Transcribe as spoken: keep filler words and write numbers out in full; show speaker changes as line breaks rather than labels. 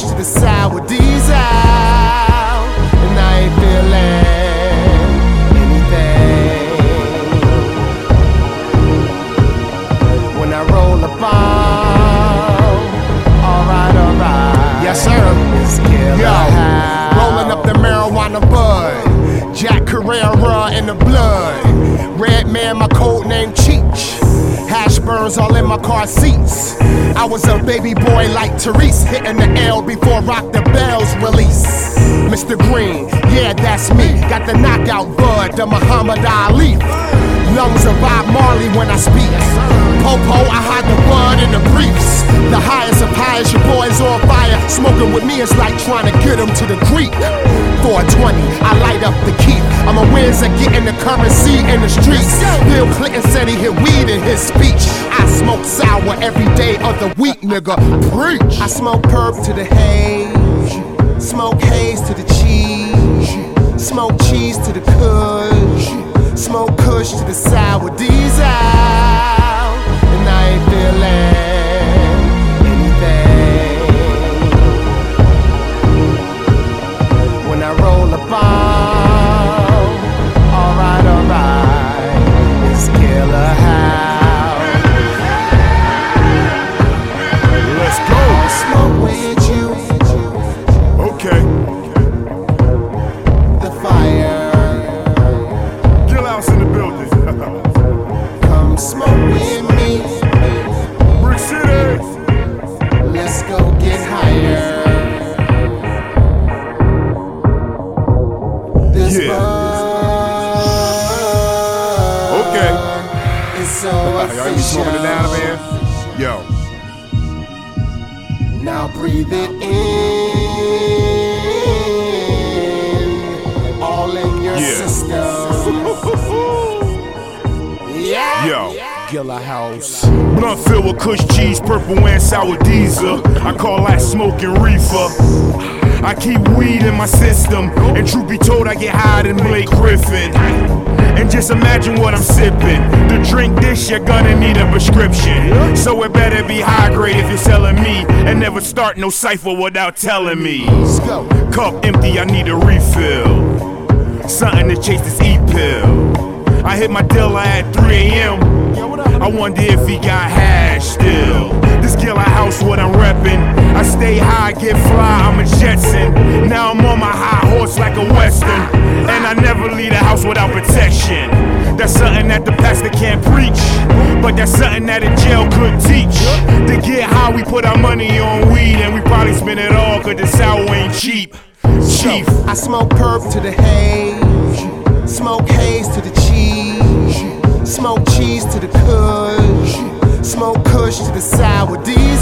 to the sour diesel, and I ain't feeling anything. When I roll a bomb, alright, alright. Yes, sir. It's killer. Yo, rolling up the marijuana bud, Jack Carrera in the blood. Red man, my code name Cheech. Hash burns all in my car seats. I was a baby boy like Therese, hitting the L before Rock the Bells release. Mister Green, yeah, that's me. Got the knockout bud, the Muhammad Ali. Lungs of Bob Marley when I speak. Popo, I hide the bud in the briefs. The highest of highest, your boy's on fire. Smoking with me is like trying to get him to the creek. four twenty, I light up the keep. I'm a whiz at getting the currency in the streets. Bill Clinton said he hit weed in his speech. I smoke sour every day of the week, nigga. Preach. I smoke perp to the haze, smoke haze to the cheese, smoke cheese to the kush, smoke kush to the sour diesel, and I ain't feeling anything. When I roll a bomb, alright, alright, it's killer house.
Let's go.
I'll smoke with you.
Okay.
The fire.
Gill House in the building.
Come smoke with me.
Brick City.
Let's go get higher. This
Yeah.
bud
Okay.
is so
Y'all hear me smoking it down,
official.
man? Yo.
Now breathe it in, all in your
Yeah.
system. Yeah.
Yo.
Gilla House.
Blunt filled with kush cheese, purple and sour diesel. I call that smoking reefer. I keep weed in my system, and truth be told, I get higher than Blake Griffin. And just imagine what I'm sipping. To drink this, you're gonna need a prescription. So it better be high grade if you're selling me, and never start no cipher without telling me.
Let's go.
Cup empty, I need a refill. Something to chase this E-pill. I hit my dealer at three A M I wonder if he got hash still. This Gilla House, what I'm reppin'. I stay high, get fly, I'm a Jetson. Now I'm on my high horse like a Western. And I never leave the house without protection. That's something that the pastor can't preach, but that's something that a jail could teach. To get high, we put our money on weed, and we probably spend it all cause the sour ain't cheap. Chief.
I smoke perp to the haze, smoke haze to the cheese, smoke cheese to the kush, smoke kush to the sour diesel.